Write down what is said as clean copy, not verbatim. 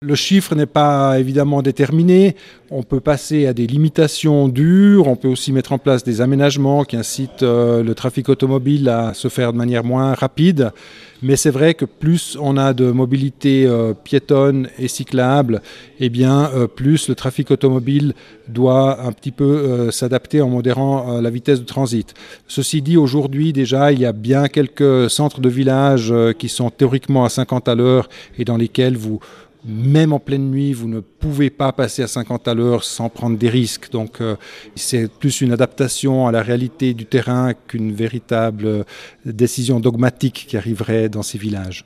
Le chiffre n'est pas évidemment déterminé. On peut passer à des limitations dures. On peut aussi mettre en place des aménagements qui incitent le trafic automobile à se faire de manière moins rapide. Mais c'est vrai que plus on a de mobilité piétonne et cyclable, eh bien, plus le trafic automobile doit un petit peu s'adapter en modérant la vitesse de transit. Ceci dit, aujourd'hui déjà, il y a bien quelques centres de village qui sont théoriquement à 50 à l'heure et dans lesquels même en pleine nuit, vous ne pouvez pas passer à 50 à l'heure sans prendre des risques. Donc c'est plus une adaptation à la réalité du terrain qu'une véritable décision dogmatique qui arriverait dans ces villages.